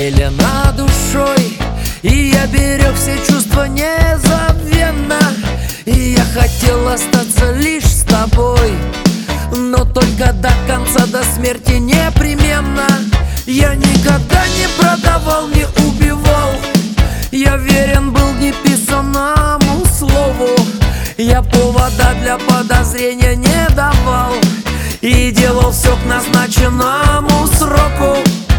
зелена душой, и я берег все чувства незабвенно. И я хотел остаться лишь с тобой, но только до конца, до смерти непременно. Я никогда не продавал, не убивал, я верен был неписанному слову. Я повода для подозрения не давал и делал все к назначенному сроку.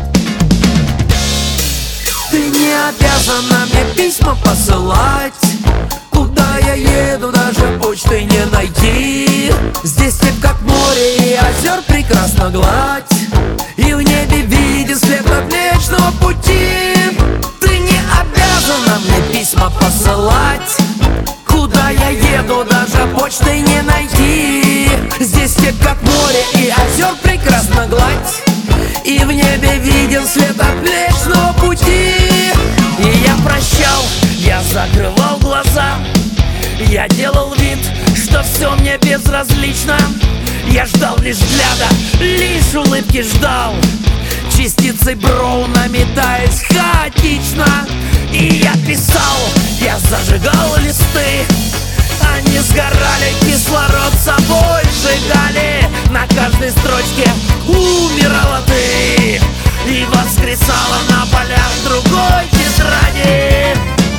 Ты не обязана мне письма посылать, куда я еду, даже почты не найти. Здесь степь как море и озер прекрасно гладь, и в небе виден след от Млечного Пути. Ты не обязана мне письма посылать, куда я еду, даже почты не найти. Здесь степь как море и озер прекрасно гладь, и в небе виден след от Млечного Пути. И я прощал, я закрывал глаза, я делал вид, что все мне безразлично. Я ждал лишь взгляда, лишь улыбки ждал, частицей Броуна метаясь хаотично. И я писал, я зажигал листы, они сгорали, кислород собой сжигали. На каждой строчке умирала ты и воскресала на полях другой тетради.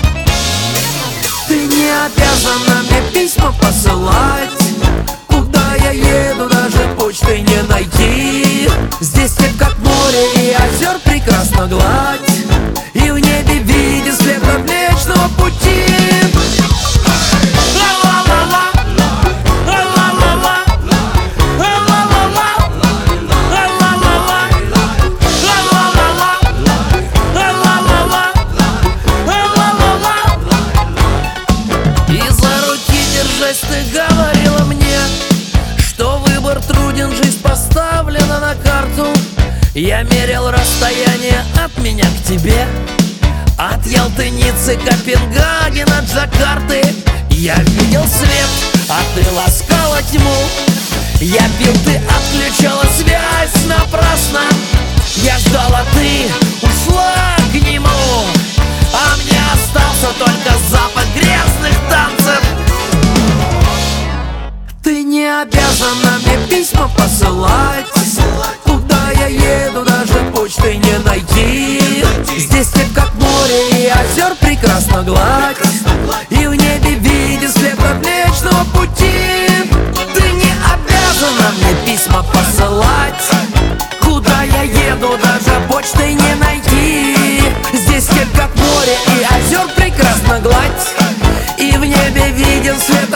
Ты не обязана мне письма посылать, куда я еду, даже почты не найти. Здесь степь как море и озер прекрасно гладь, и в небе виден след от Млечного Пути. Ты говорила мне, что выбор труден, жизнь поставлена на карту. Я мерил расстояние от меня к тебе, от Ялты, Ниццы, Копенгагена, Джакарты. Я видел свет, а ты ласкала тьму. Я пил, ты отключала связь напрасно. Я ждал, а ты ушла к нему, а мне остался только запах грязных танцев. Ты не обязана мне письма посылать, куда я еду, даже почты не найти. Здесь степь как море и озер прекрасно гладь, и в небе виден след от Млечного Пути. Ты не обязана мне письма посылать, куда я еду, даже почты не найти. Здесь степь как море и озер прекрасно гладь, и в небе виден след